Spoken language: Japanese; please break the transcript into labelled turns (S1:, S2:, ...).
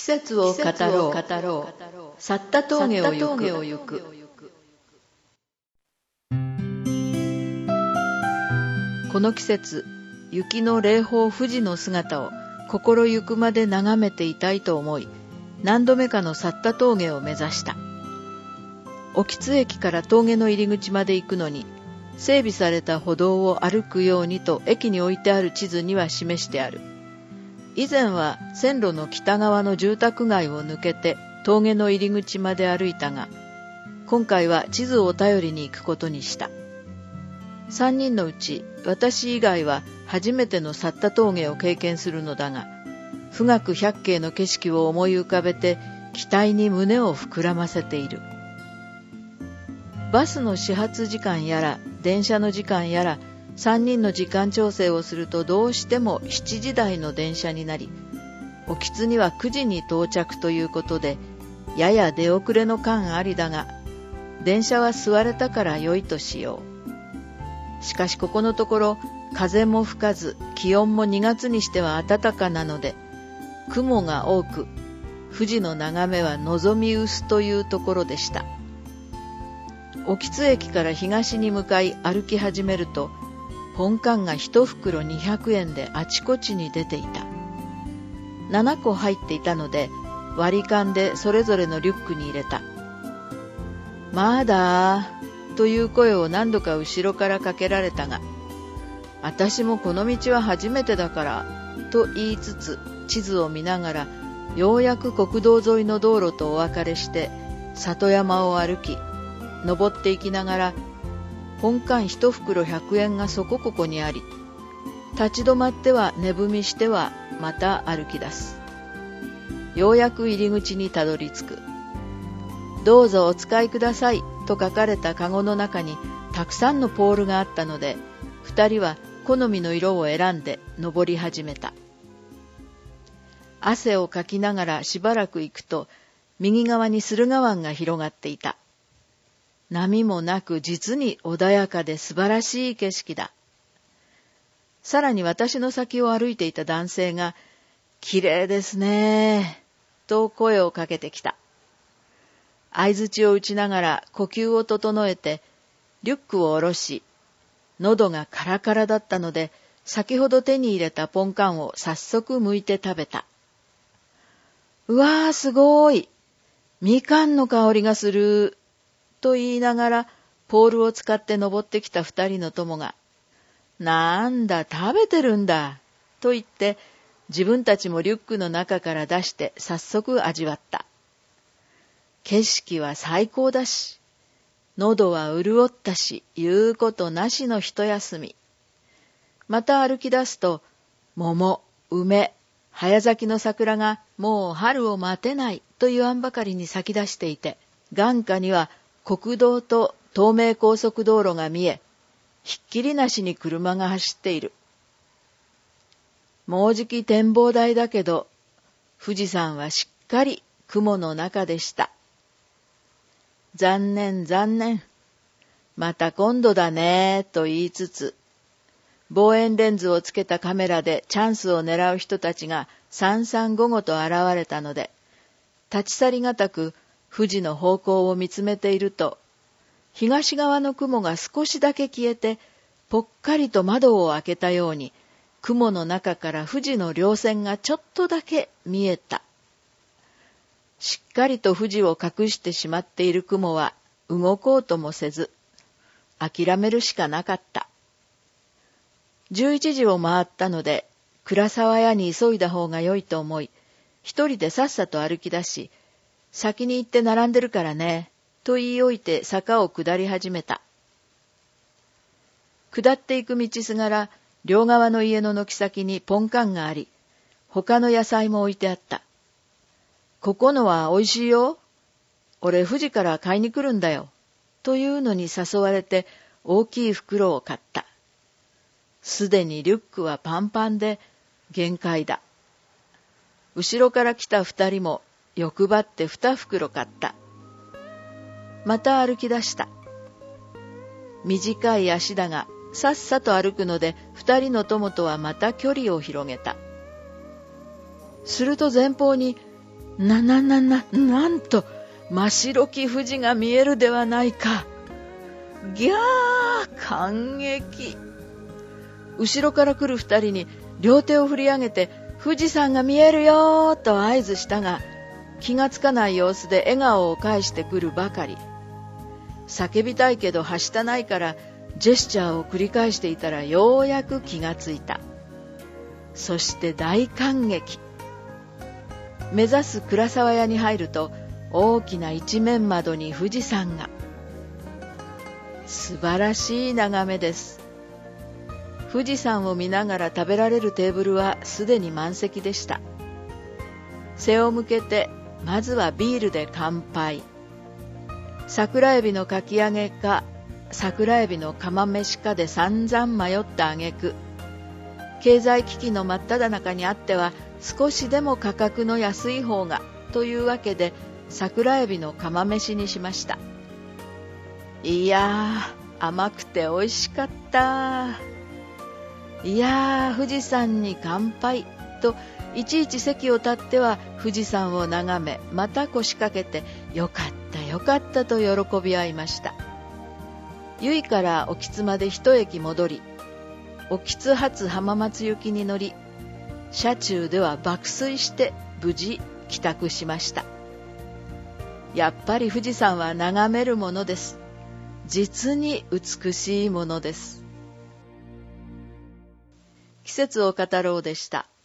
S1: 節を語ろう。去った峠を行く。この季節、雪の霊峰富士の姿を心ゆくまで眺めていたいと思い、何度目かの去った峠を目指した。興津駅から峠の入り口まで行くのに、整備された歩道を歩くようにと駅に置いてある地図には示してある。以前は線路の北側の住宅街を抜けて峠の入り口まで歩いたが、今回は地図を頼りに行くことにした。3人のうち私以外は初めての去った峠を経験するのだが、富岳百景の景色を思い浮かべて期待に胸を膨らませている。バスの始発時間やら電車の時間やら3人の時間調整をするとどうしても7時台の電車になり、興津には9時に到着ということで、やや出遅れの感ありだが、電車は座れたから良いとしよう。しかしここのところ風も吹かず、気温も2月にしては暖かなので、雲が多く、富士の眺めは望み薄というところでした。興津駅から東に向かい歩き始めると、ポンカンが1袋200円であちこちに出ていた。7個入っていたので、割り勘でそれぞれのリュックに入れた。まだという声を何度か後ろからかけられたが、私もこの道は初めてだからと言いつつ地図を見ながら、ようやく国道沿いの道路とお別れして里山を歩き、登っていきながら、本館1袋100円がそこここにあり、立ち止まっては寝踏みしてはまた歩き出す。ようやく入り口にたどり着く。どうぞお使いくださいと書かれたカゴの中にたくさんのポールがあったので、2人は好みの色を選んで登り始めた。汗をかきながらしばらく行くと、右側に駿河湾が広がっていた。波もなく実に穏やかで素晴らしい景色だ。さらに私の先を歩いていた男性が、きれいですねと声をかけてきた。相槌を打ちながら呼吸を整えて、リュックを下ろし、喉がカラカラだったので、先ほど手に入れたポンカンを早速剥いて食べた。うわーすごい、みかんの香りがする。と言いながら、ポールを使って登ってきた2人の友が、なんだ、食べてるんだ、と言って、自分たちもリュックの中から出して早速味わった。景色は最高だし、喉は潤ったし、言うことなしの一休み。また歩き出すと、桃、梅、早咲きの桜がもう春を待てないと言わんばかりに咲き出していて、眼下には国道と東名高速道路が見え、ひっきりなしに車が走っている。もうじき展望台だけど、富士山はしっかり雲の中でした。残念残念。また今度だねと言いつつ、望遠レンズをつけたカメラでチャンスを狙う人たちが三々五々と現れたので、立ち去りがたく富士の方向を見つめていると、東側の雲が少しだけ消えて、ぽっかりと窓を開けたように、雲の中から富士の稜線がちょっとだけ見えた。しっかりと富士を隠してしまっている雲は動こうともせず、諦めるしかなかった。11時を回ったので、倉沢屋に急いだ方が良いと思い、一人でさっさと歩き出し、先に行って並んでるからね、と言い置いて坂を下り始めた。下っていく道すがら、両側の家の軒先にポンカンがあり、他の野菜も置いてあった。ここのは美味しいよ。俺富士から買いに来るんだよ。というのに誘われて大きい袋を買った。すでにリュックはパンパンで限界だ。後ろから来た2人も欲張って2袋買った。また歩き出した。短い足だがさっさと歩くので2人の友とはまた距離を広げた。すると前方になんと、真白き富士が見えるではないか。ぎゃー、感激。後ろから来る二人に両手を振り上げて、富士山が見えるよーと合図したが、気がつかない様子で笑顔を返してくるばかり。叫びたいけどはしたないからジェスチャーを繰り返していたらようやく気がついた。そして大感激。目指す倉沢屋に入ると大きな一面窓に富士山が。素晴らしい眺めです。富士山を見ながら食べられるテーブルはすでに満席でした。背を向けてまずはビールで乾杯。桜エビのかき揚げか桜エビの釜飯かで散々迷った挙句、経済危機の真っ只中にあっては少しでも価格の安い方がというわけで桜エビの釜飯にしました。いやー、甘くて美味しかった。いやー、富士山に乾杯といちいち席を立っては富士山を眺め、また腰掛けてよかったよかったと喜び合いました。由比から興津まで一駅戻り、興津発浜松行きに乗り、車中では爆睡して無事帰宅しました。やっぱり富士山は眺めるものです。実に美しいものです。季節を語ろうでした。